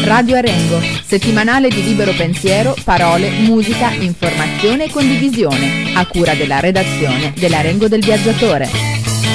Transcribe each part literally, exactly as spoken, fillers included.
Radio Arengo, settimanale di libero pensiero, parole, musica, informazione e condivisione, a cura della redazione dell'Arengo del Viaggiatore.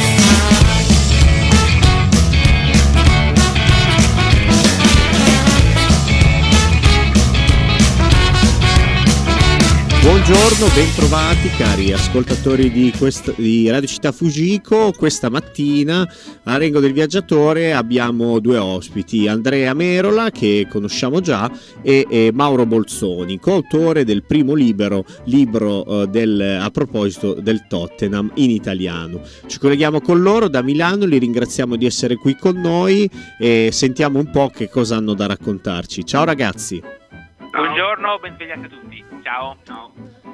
Buongiorno, bentrovati cari ascoltatori di, quest- di Radio Città Fujiko. Questa mattina a Arengo del Viaggiatore abbiamo due ospiti, Andrea Merola, che conosciamo già, e, e Mauro Bolzoni, coautore del primo libro, libro uh, del, a proposito del Tottenham in italiano. Ci colleghiamo con loro da Milano, li ringraziamo di essere qui con noi e sentiamo un po' che cosa hanno da raccontarci. Ciao ragazzi. Buongiorno, ben svegliati a tutti. Ciao. Ciao.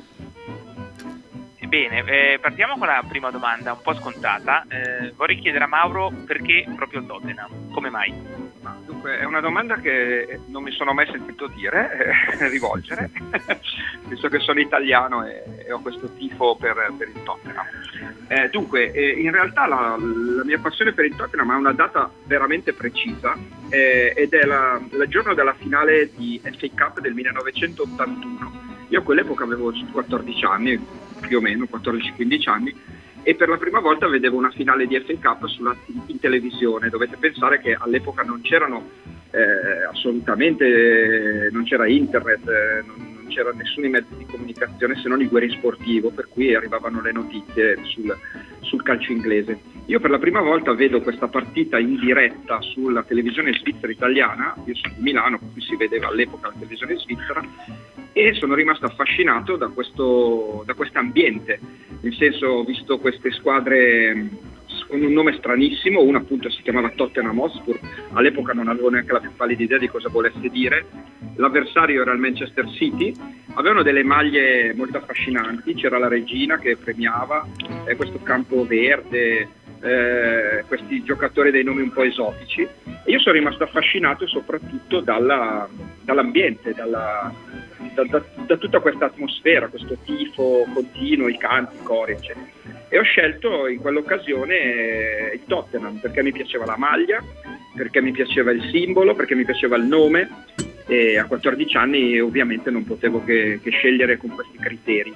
Bene, eh, partiamo con la prima domanda, un po' scontata. Eh, vorrei chiedere a Mauro perché proprio il Tottenham, come mai? Ma, dunque, è una domanda che non mi sono mai sentito dire, eh, rivolgere, visto che sono italiano e, e ho questo tifo per, per il Tottenham. Eh, dunque, eh, in realtà la, la mia passione per il Tottenham ha una data veramente precisa, eh, ed è la, il giorno della finale di F A Cup del millenovecentottantuno. Io a quell'epoca avevo quattordici anni, più o meno, quattordici quindici anni, e per la prima volta vedevo una finale di F A Cup sulla, in, in televisione. Dovete pensare che all'epoca non c'erano eh, assolutamente, non c'era internet, eh, non, non c'era nessuno mezzi di comunicazione se non il guerriero sportivo, per cui arrivavano le notizie sul, sul calcio inglese. Io per la prima volta vedo questa partita in diretta sulla televisione svizzera italiana, io sono di Milano, per cui si vedeva all'epoca la televisione svizzera, e sono rimasto affascinato da questo da quest'ambiente, nel senso, ho visto queste squadre con un nome stranissimo, una appunto si chiamava Tottenham Hotspur, all'epoca non avevo neanche la più pallida idea di cosa volesse dire, l'avversario era il Manchester City, avevano delle maglie molto affascinanti, c'era la regina che premiava, eh, questo campo verde, eh, questi giocatori dei nomi un po' esotici, e io sono rimasto affascinato soprattutto dalla, dall'ambiente, dalla Da, da, da tutta questa atmosfera, questo tifo continuo, i canti, i cori, eccetera. E ho scelto in quell'occasione il Tottenham perché mi piaceva la maglia, perché mi piaceva il simbolo, perché mi piaceva il nome, e a quattordici anni ovviamente non potevo che, che scegliere con questi criteri.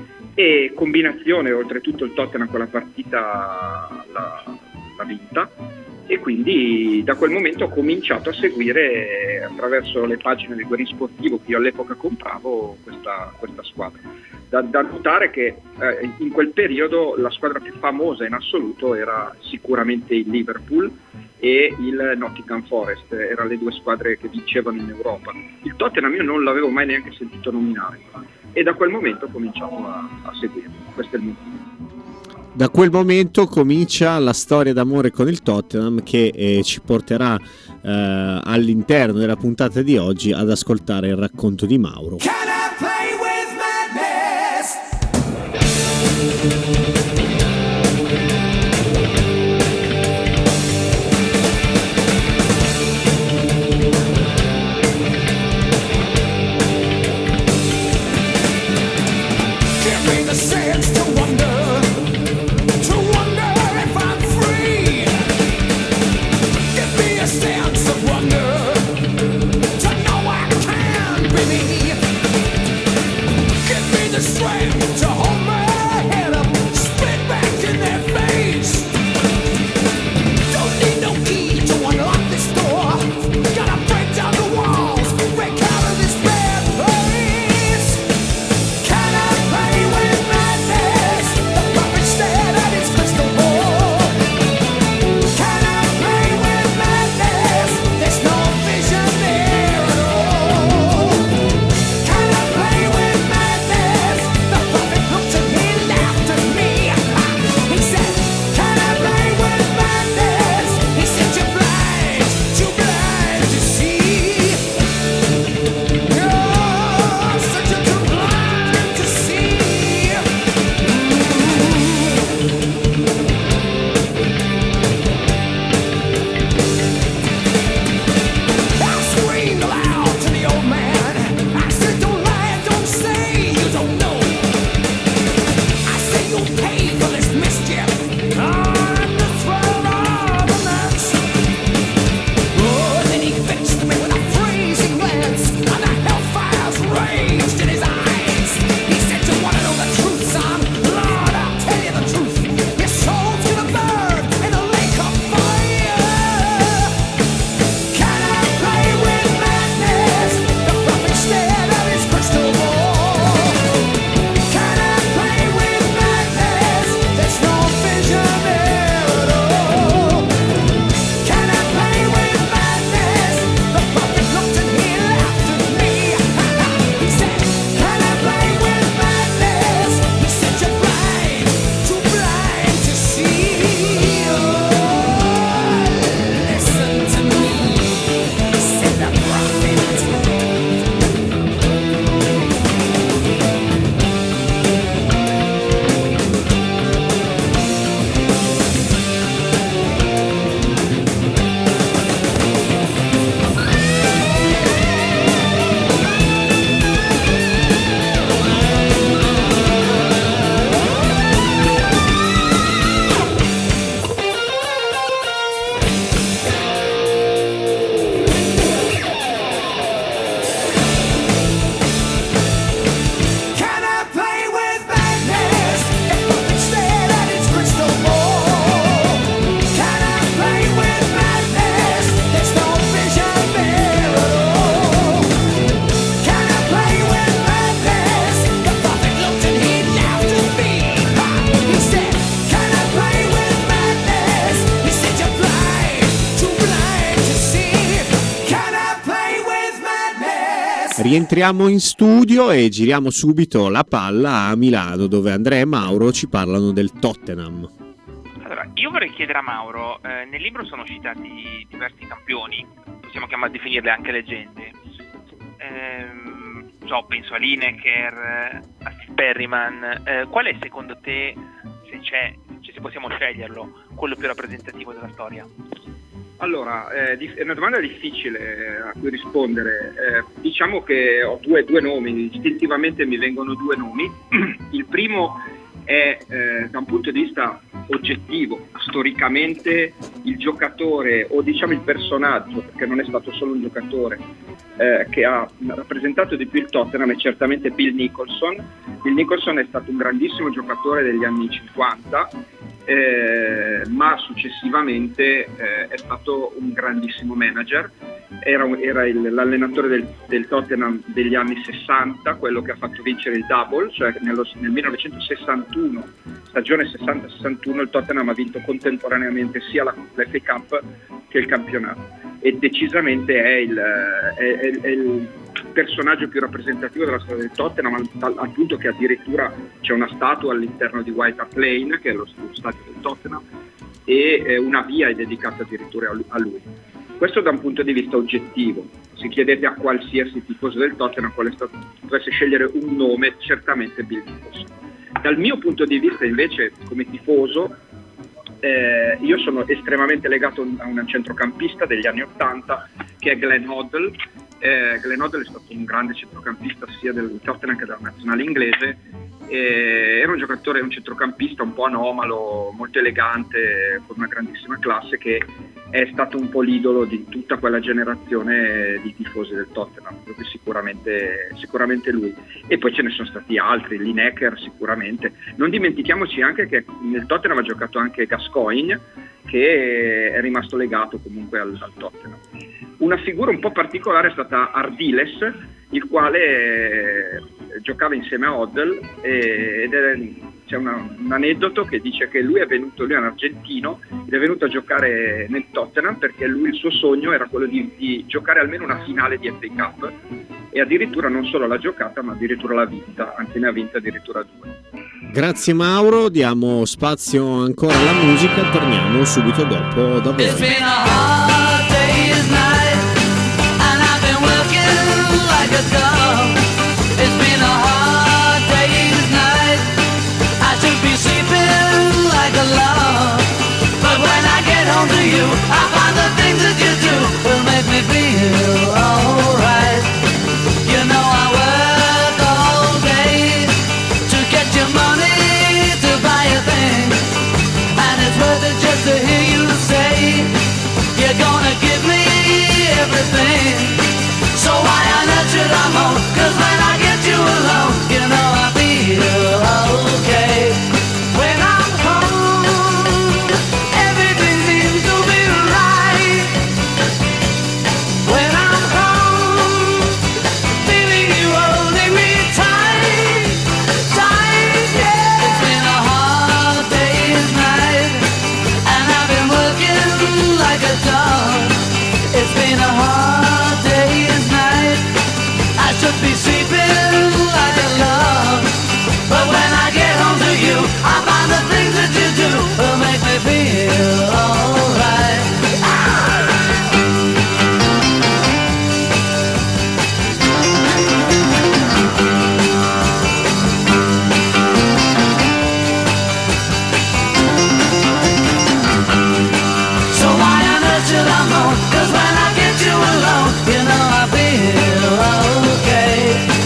E combinazione, oltretutto il Tottenham con la partita l'ha, l'ha vinta, e quindi da quel momento ho cominciato a seguire attraverso le pagine del guerriero sportivo che io all'epoca compravo questa, questa squadra. Da, da notare che eh, in quel periodo la squadra più famosa in assoluto era sicuramente il Liverpool e il Nottingham Forest, erano le due squadre che vincevano in Europa. Il Tottenham io non l'avevo mai neanche sentito nominare, e da quel momento ho cominciato a, a seguirlo, questo è il motivo. Da quel momento comincia la storia d'amore con il Tottenham che eh, ci porterà eh, all'interno della puntata di oggi ad ascoltare il racconto di Mauro. Can I play with madness? Rientriamo in studio e giriamo subito la palla a Milano, dove Andrea e Mauro ci parlano del Tottenham. Allora, io vorrei chiedere a Mauro, eh, nel libro sono citati diversi campioni, possiamo chiamare, definirle anche leggende. Ehm, so, penso a Lineker, a Steve Perryman. Eh, qual è secondo te, se c'è, cioè se possiamo sceglierlo, quello più rappresentativo della storia? Allora, eh, è una domanda difficile a cui rispondere. Eh, diciamo che ho due, due nomi, istintivamente mi vengono due nomi. Il primo è eh, da un punto di vista oggettivo, storicamente il giocatore, o diciamo il personaggio, perché non è stato solo un giocatore, eh, che ha rappresentato di più il Tottenham è certamente Bill Nicholson. Bill Nicholson è stato un grandissimo giocatore degli anni cinquanta, eh, ma successivamente eh, è stato un grandissimo manager. Era, era il, l'allenatore del, del Tottenham degli anni sessanta, quello che ha fatto vincere il double, cioè nello, nel millenovecentosessantuno, stagione sessanta sessantuno, il Tottenham ha vinto contemporaneamente sia la, l'F A Cup che il campionato, e decisamente è il, è, è, è il personaggio più rappresentativo della storia del Tottenham, al, al, al punto che addirittura c'è una statua all'interno di White Hart Lane, che è lo, lo stadio del Tottenham, e eh, una via è dedicata addirittura a lui. Questo da un punto di vista oggettivo. Se chiedete a qualsiasi tifoso del Tottenham quale è stato, dovesse scegliere un nome, certamente Bill Nicholson. Dal mio punto di vista invece, come tifoso, eh, io sono estremamente legato a un centrocampista degli anni ottanta che è Glenn Hoddle. Eh, Glenn Hoddle è stato un grande centrocampista sia del Tottenham che della nazionale inglese. Eh, era un giocatore, un centrocampista un po' anomalo, molto elegante, con una grandissima classe, che è stato un po' l'idolo di tutta quella generazione di tifosi del Tottenham, proprio sicuramente, sicuramente lui. E poi ce ne sono stati altri, Lineker sicuramente. Non dimentichiamoci anche che nel Tottenham ha giocato anche Gascoigne, che è rimasto legato comunque al, al Tottenham. Una figura un po' particolare è stata Ardiles, il quale eh, giocava insieme a Hoddle, eh, ed è, c'è una, un aneddoto che dice che lui è venuto, lui è un argentino, ed è venuto a giocare nel Tottenham perché lui, il suo sogno era quello di, di giocare almeno una finale di F A Cup, e addirittura non solo l'ha giocata ma addirittura l'ha vinta, anzi ne ha vinta addirittura due. Grazie Mauro, diamo spazio ancora alla musica, torniamo subito dopo da voi. It's been a hard day's night. I should be sleeping like a log, but when I get home to you, I find the things that you do will make me feel alright. You know I work all day to get your money to buy a thing, and it's worth it just to hear you say you're gonna give me everything. So why on earth should I moan? 'Cause when I get you alone, you know I feel okay. When I'm home, everything seems to be right. When I'm home, feeling you holding me tight, tight, yeah. It's been a hard day's night, and I've been working like a dog. It's been a hard day's night. I should be sleeping like a log, but when I get home to you, I find the things that you do will make me feel alright. So why on earth should I moan? 'Cause when I get you alone, you know I feel okay.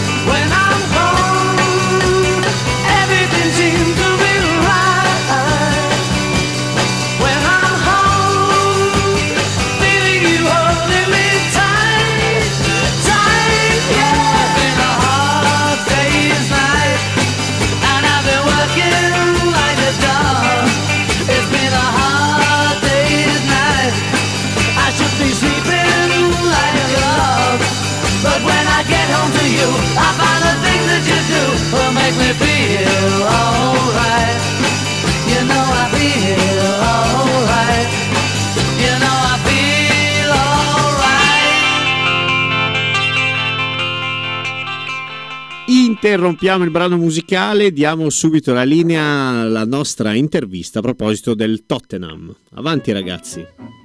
interrompiamo il brano musicale, diamo subito la linea alla nostra intervista a proposito del Tottenham. Avanti ragazzi.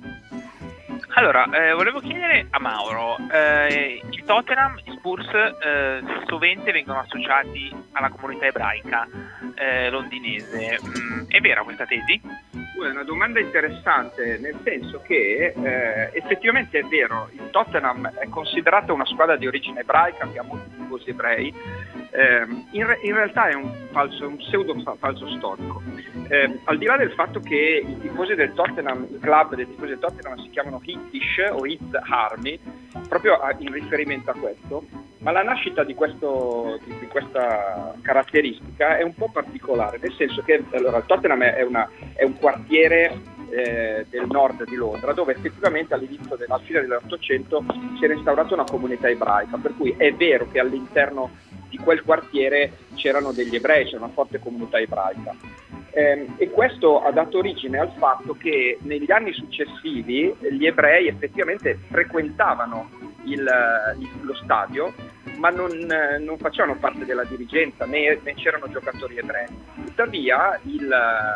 Allora, eh, volevo chiedere a Mauro, eh, il Tottenham, i Spurs eh, sovente vengono associati alla comunità ebraica eh, londinese. Mm, è vera questa tesi? È una domanda interessante, nel senso che eh, effettivamente è vero, il Tottenham è considerato una squadra di origine ebraica che ha molti tifosi ebrei. Eh, in, re- in realtà è un falso, un pseudo falso storico. Eh, al di là del fatto che i tifosi del Tottenham, i club dei tifosi del Tottenham si chiamano Hitish o Hit Army, proprio a, in riferimento a questo, ma la nascita di, questo, di, di questa caratteristica è un po' particolare, nel senso che allora, il Tottenham è, una, è un quartiere eh, del nord di Londra, dove effettivamente all'inizio della fine dell'Ottocento si è instaurata una comunità ebraica, per cui è vero che all'interno di quel quartiere c'erano degli ebrei, c'era una forte comunità ebraica. Eh, e questo ha dato origine al fatto che negli anni successivi gli ebrei effettivamente frequentavano il, il, lo stadio, ma non, non facevano parte della dirigenza, né, né c'erano giocatori ebrei. Tuttavia il,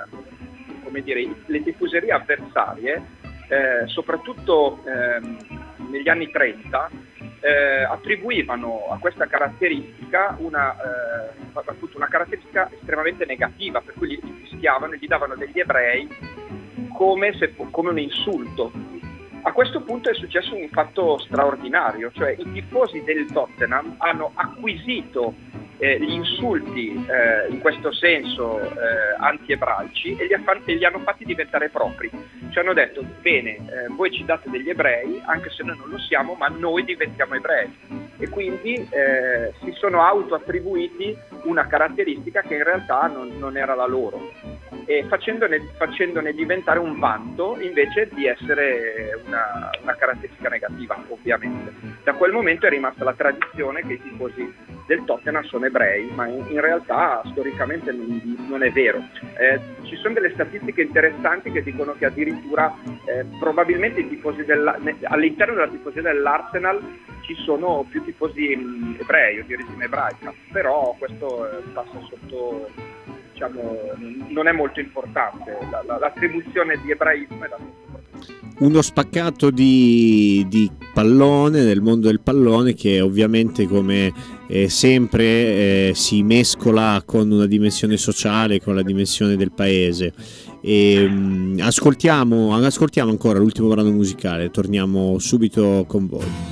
come dire, le tifoserie avversarie, eh, soprattutto eh, negli anni trenta, Eh, attribuivano a questa caratteristica una, eh, appunto una caratteristica estremamente negativa, per cui gli fischiavano e gli davano degli ebrei come, se, come un insulto. A questo punto è successo un fatto straordinario, cioè i tifosi del Tottenham hanno acquisito eh, gli insulti eh, in questo senso eh, anti-ebraici e li, ha, e li hanno fatti diventare propri. Ci hanno detto, bene, eh, voi ci date degli ebrei, anche se noi non lo siamo, ma noi diventiamo ebrei. E quindi eh, si sono auto-attribuiti una caratteristica che in realtà non, non era la loro, e facendone, facendone diventare un vanto invece di essere una, una caratteristica negativa, ovviamente. Da quel momento è rimasta la tradizione che i tifosi del Tottenham sono ebrei, ma in, in realtà storicamente non, non è vero. Eh, ci sono delle statistiche interessanti che dicono che addirittura eh, probabilmente i tifosi della, all'interno della tifoseria dell'Arsenal ci sono più tifosi mh, ebrei o di origine ebraica, però questo eh, passa sotto, diciamo, non è molto importante, la, la, l'attribuzione di ebraismo è da molto importante. Uno spaccato di, di pallone, del mondo del pallone, che ovviamente come eh, sempre eh, si mescola con una dimensione sociale, con la dimensione del paese. E, um, ascoltiamo, ascoltiamo ancora l'ultimo brano musicale, torniamo subito con voi.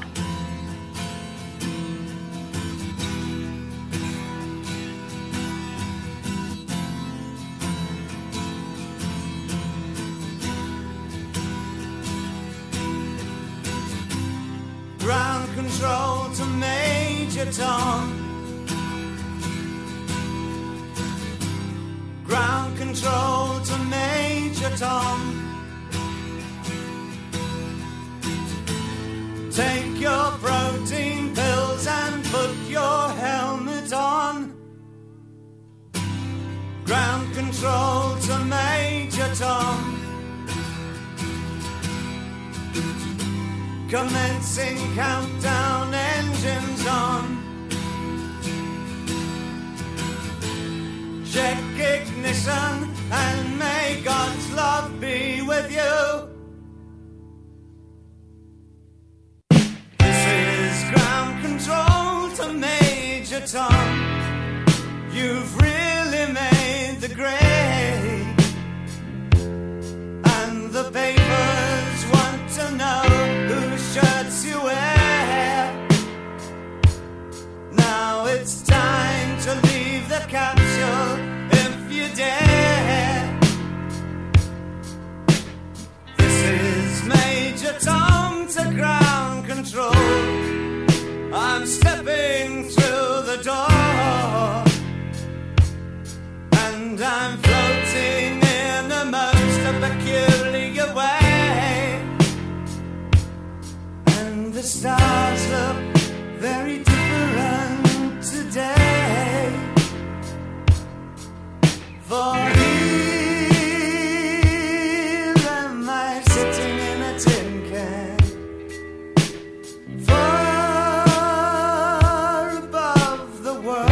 Tom. Ground control to Major Tom. Take your protein pills and put your helmet on. Ground control to Major Tom. Commencing countdown, engines on. Check ignition and may God's love be with you. This is ground control to Major Tom. You've really made the grade, and the papers want to know whose shirts you wear. Now it's time to leave the capsule if you dare. This is Major Tom to ground control. I'm stepping through the door, and I'm floating in a most peculiar way. And the stars look very different today. For here am I sitting in a tin can, far above the world.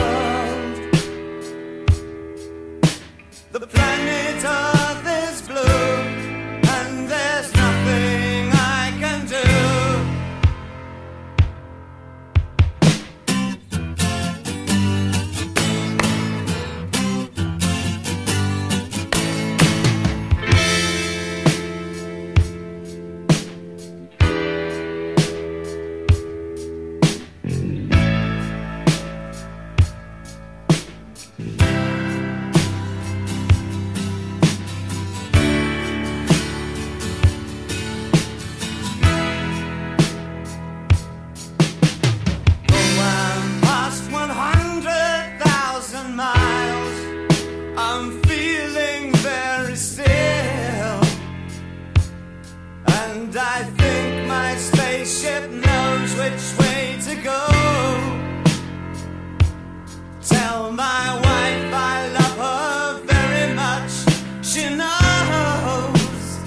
I think my spaceship knows which way to go. Tell my wife I love her very much, she knows.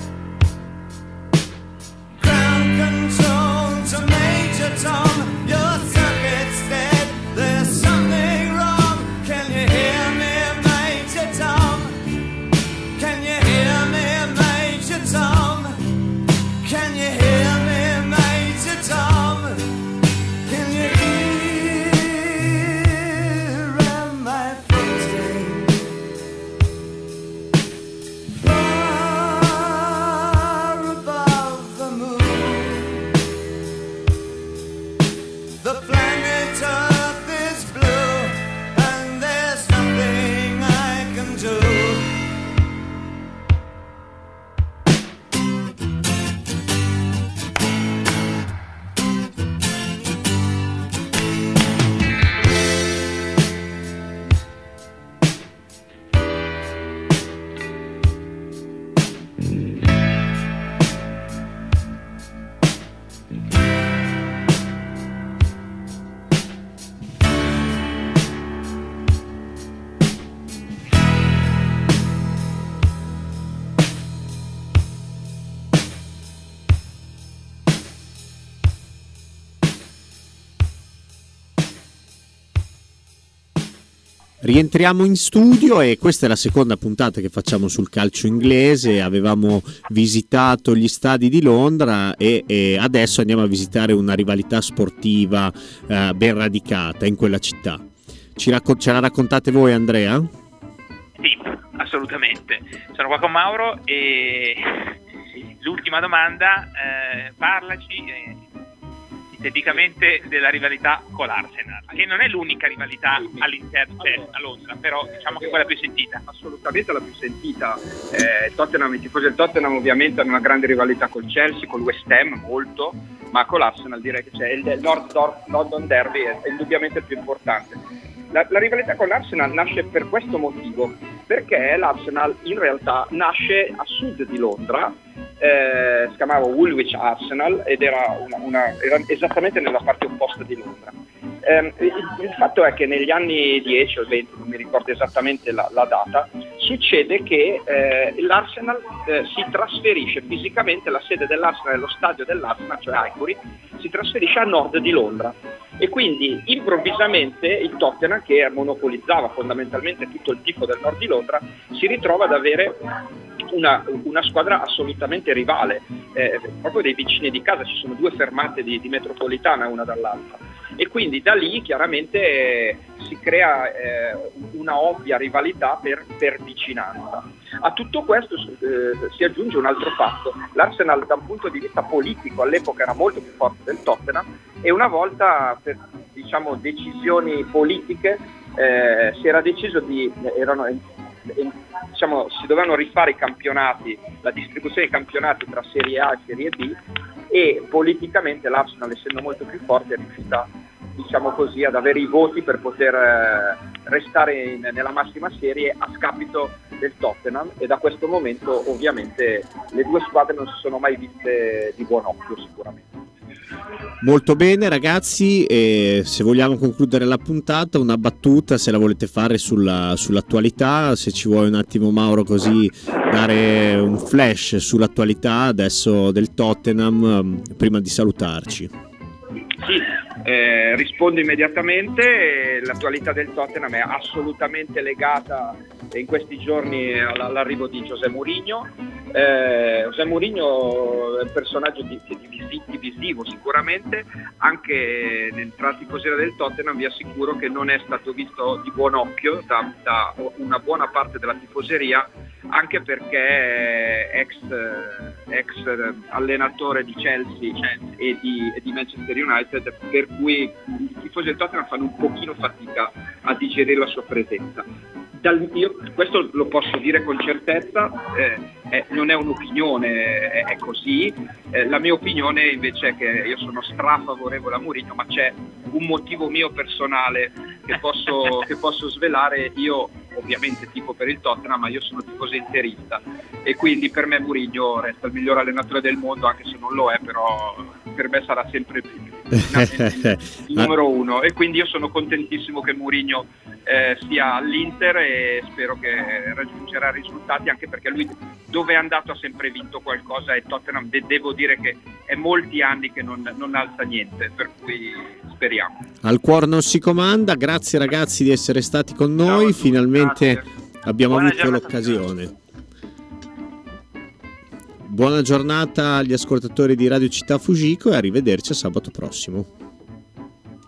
Ground control to Major Tom, your circuit's dead, there's something wrong. Can you hear me, Major Tom? Can you hear me, Major Tom? Can you hear me, Major Tom? Can you hear am I floating far above the moon? The planet Earth is blue and there's nothing I can do. Rientriamo in studio e questa è la seconda puntata che facciamo sul calcio inglese. Avevamo visitato gli stadi di Londra e, e adesso andiamo a visitare una rivalità sportiva eh, ben radicata in quella città. Ci racco- ce la raccontate voi, Andrea? Sì, assolutamente. Sono qua con Mauro e l'ultima domanda, eh, parlaci eh, sinteticamente della rivalità con l'Arsenal, che non è l'unica rivalità all'interno, cioè a Londra, però diciamo che è quella più sentita. Assolutamente la più sentita. Eh, Tottenham, i tifosi del Tottenham ovviamente hanno una grande rivalità col Chelsea, col West Ham molto, ma con l'Arsenal direi che c'è il, il North London Derby è, è indubbiamente il più importante. La, la rivalità con l'Arsenal nasce per questo motivo, perché l'Arsenal in realtà nasce a sud di Londra, eh, si chiamava Woolwich Arsenal ed era, una, una, era esattamente nella parte opposta di Londra. Eh, il, il fatto è che negli anni dieci o venti, non mi ricordo esattamente la, la data, succede che eh, l'Arsenal eh, si trasferisce fisicamente, la sede dell'Arsenal, lo stadio dell'Arsenal, cioè Highbury, si trasferisce a nord di Londra. E quindi improvvisamente il Tottenham, che monopolizzava fondamentalmente tutto il tifo del nord di Londra, si ritrova ad avere una, una squadra assolutamente rivale, eh, proprio dei vicini di casa, ci sono due fermate di, di metropolitana una dall'altra. E quindi da lì chiaramente eh, si crea eh, una ovvia rivalità per, per vicinanza. A tutto questo eh, si aggiunge un altro fatto: l'Arsenal da un punto di vista politico all'epoca era molto più forte del Tottenham e una volta per diciamo decisioni politiche eh, si era deciso di erano eh, diciamo si dovevano rifare i campionati, la distribuzione dei campionati tra Serie A e Serie B, e politicamente l'Arsenal, essendo molto più forte, è riuscita diciamo così ad avere i voti per poter eh, restare in, nella massima serie a scapito del Tottenham, e da questo momento ovviamente le due squadre non si sono mai viste di buon occhio sicuramente. Molto bene ragazzi, e se vogliamo concludere la puntata, una battuta se la volete fare sulla, sull'attualità, se ci vuoi un attimo Mauro così dare un flash sull'attualità adesso del Tottenham prima di salutarci. Sì, eh, rispondo immediatamente. L'attualità del Tottenham è assolutamente legata in questi giorni all'arrivo di José Mourinho. Eh, José Mourinho è un personaggio di, di, di visivo sicuramente, anche nel, tra tifoseria del Tottenham vi assicuro che non è stato visto di buon occhio da, da una buona parte della tifoseria, anche perché è ex, ex allenatore di Chelsea, Chelsea e, di, e di Manchester United, per cui i tifosi del Tottenham fanno un pochino fatica a digerire la sua presenza. Dal, io questo lo posso dire con certezza, eh, eh, non è un'opinione, è, è così. Eh, la mia opinione invece è che io sono strafavorevole a Mourinho, ma c'è un motivo mio personale che posso, che posso svelare. Io ovviamente tifo per il Tottenham, ma io sono tifoso interista e quindi per me Mourinho resta il miglior allenatore del mondo, anche se non lo è, però per me sarà sempre il, il numero uno, e quindi io sono contentissimo che Mourinho eh, sia all'Inter e spero che raggiungerà risultati, anche perché lui dove è andato ha sempre vinto qualcosa e Tottenham de- devo dire che è molti anni che non, non alza niente, per cui speriamo. Al cuor non si comanda. Grazie ragazzi di essere stati con noi. Ciao, finalmente grazie. abbiamo Buona avuto giornata. l'occasione. Buona giornata agli ascoltatori di Radio Città Fujiko e arrivederci a sabato prossimo.